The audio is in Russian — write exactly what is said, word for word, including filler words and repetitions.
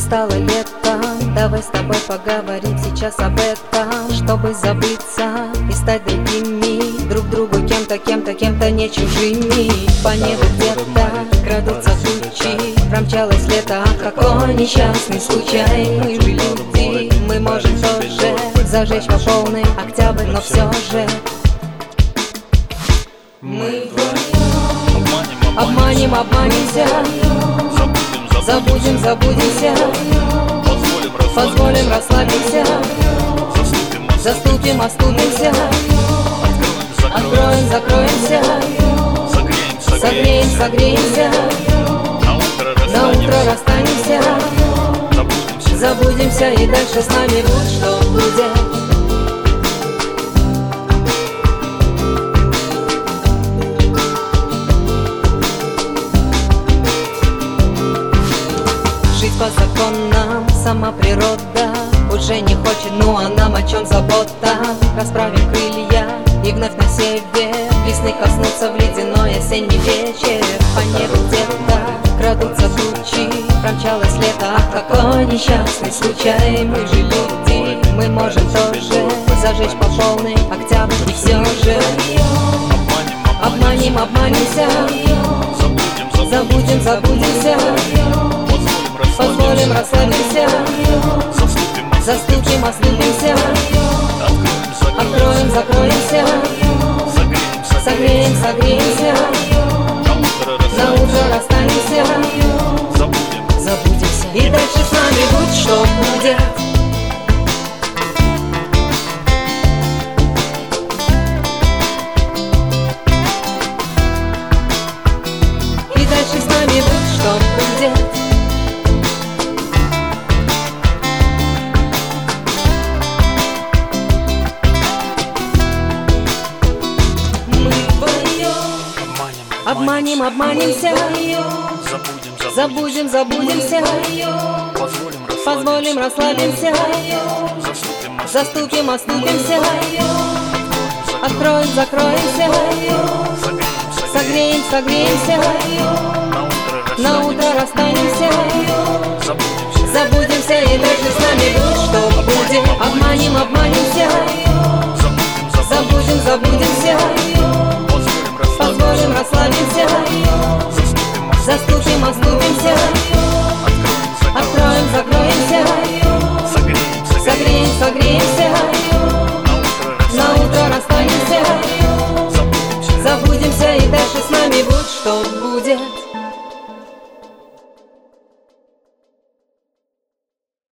Настало лето, давай с тобой поговорим сейчас об этом, чтобы забыться и стать другими, друг другу кем-то, кем-то, кем-то не чужими. По небу где-то крадутся тучи, промчалось лето, ах, какой несчастный случай. Мы же люди, мы можем тоже зажечь по полной октябрь, но все же мы вдвоем обманем, обманемся, забудем, забудемся, позволим расслабиться, заступим, оступимся, откроем, закроемся, согреем, согреемся, на утро расстанемся, забудемся, и дальше с нами будь что будет. Жить по законам, сама природа уже не хочет, ну а нам о чем забота? Расправим крылья и вновь на север весны коснуться в ледяной осенний вечер. По небу где-то крадутся тучи, промчалось лето, ах, какой несчастный случай. Мы же люди, мы можем тоже зажечь по полной октябрь, и все же обманем, обманемся, забудем, забудемся, позволим расслабиться, заступим, оступимся, откроем, закроемся, согреем, согреемся, на утро расстанемся, забудемся, и дальше с нами будь что будет. И дальше с нами будь что будет. Обманем, обманемся, забудем, забудемся, позволим расслабимся, заступим, оступимся, откроем, закроемся, согреем, согреемся, на утро расстанемся, забудемся, и дальше с нами будь что будет. Обманем, обманемся, забудем, забудемся, позволим расслабимся, заступим, оступимся, откроем, закроемся, согреем, согреемся, на утро расстанемся, забудемся, и дальше с нами будь что будет.